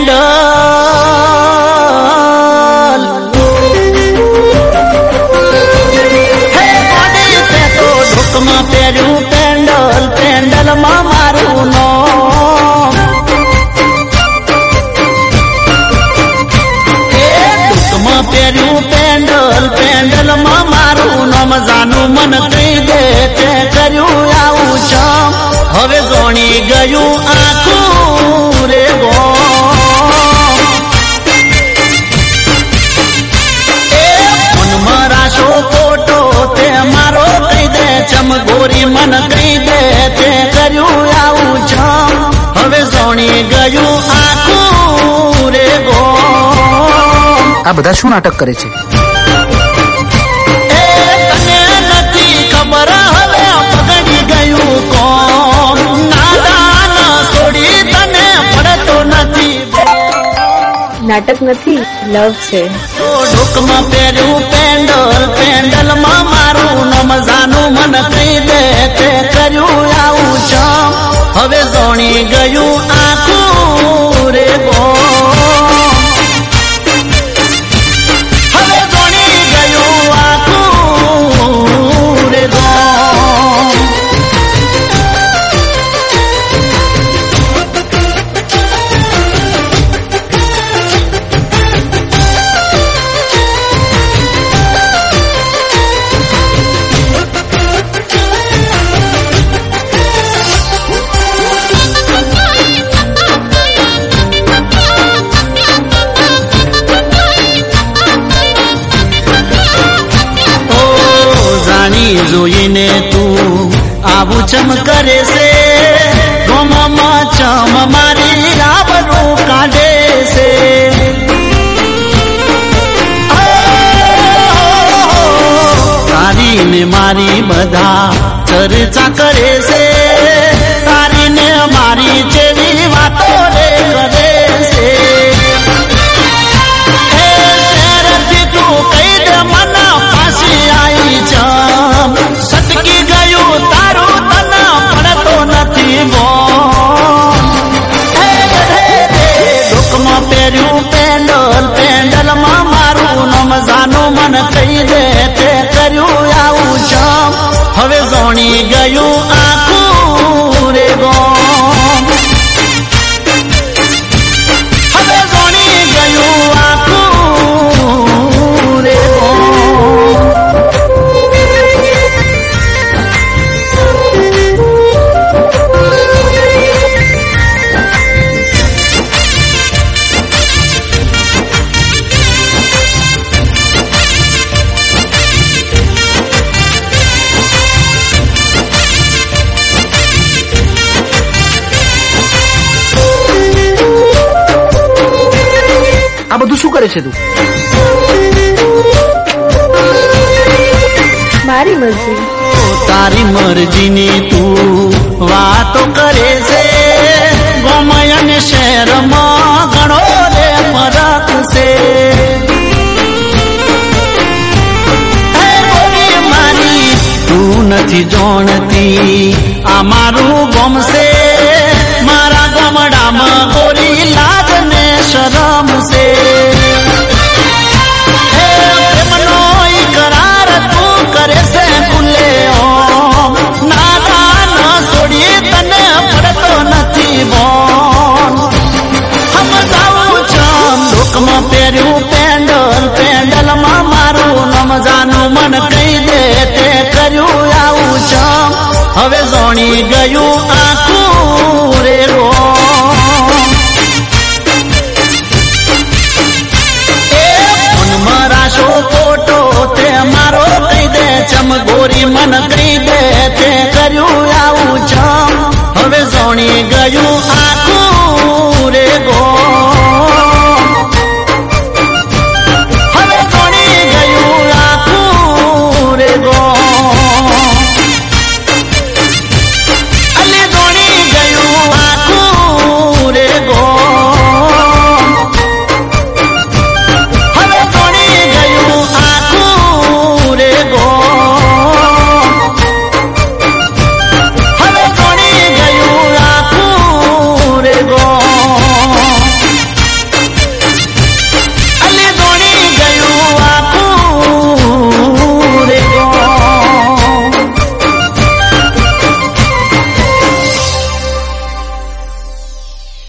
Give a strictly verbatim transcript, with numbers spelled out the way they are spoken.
Pedal હે ગોડી તે તો ઢોકમાં પહેર્યું પેન્ડલ પેન્ડલમાં મારું નામ હે ઢોકમાં પહેર્યું પેન્ડલ પેન્ડલમાં મારું નામ જાનું મન કહી દે તે કર્યું આવું ચમ હવે જોણી ગયું આખું રે ગો એ મનમાં રાશો ખોટો તે મારો કહી દે ચમ ગોરી મન કહી દે તે કર્યું આવું ચમ હવે જોણી ગયું આખું રે ગો આ બધા શું નાટક કરે છે? એ તને નથી ખબર હવે પગડી ગયું કોમ નાદાન છોડી તને પડતો નથી નાટક નથી, લવ છે. ઢોકમાં પહેર્યું પેન્ડલ પેન્ડલમાં મારું નામ જાનું મન કહી દે તે કર્યું આવું ચમ હવે જોણી ગયું આખું રે ગો હવે જોણી ગયું આખું રે ગો જોઈને તું આવું ચમ કરે છે ગોમમાં ચમ મારી આબરૂ કાઢે છે તારી ને મારી બધા ચર્ચા કરે છે તારી ને મારી જેવી વાતો રે કરે છે તું કહી દે મના પાછી આવી ચમ સટકી ગયું તારું તને પડતો નથી બોલ ઢોકમાં પહેર્યું પેન્ડલ પેન્ડલમાં મારું નામ જાનું મન કહી દે તે કર્યું આવું ચમ હવે જોણી ગયું આખું રે ગો હવે જોણી ગયું આખું રે ગો આ બધું શું કરે છે તું? મારી મરજી. તારી મરજીની તું વાતો કરે છે ગોમય અને શહેરમાં ઘણો રે ફરક છે મારી તું નથી જાણતી આ મારું ગોમ છે મારા ગામડામાં ગોરી લાજ ને શરમ છે પ્રેમનો ઇકરાર તું કરે છે ભૂલે ઓમ નાદાન છોડી તને પડતો નથી બોન સમજાવું ચમ ઢોકમાં પહેર્યું પેન્ડલ પેન્ડલમાં મારું નામ જાનું મન કહી દે તે કર્યું આવું ચમ હવે જોણી ગયું આખું રે ગો રાશો ખોટો તે મારો કહી દે ચમ ગોરી મન કહી દે તે કર્યું આવું ચમ હવે જોણી ગયું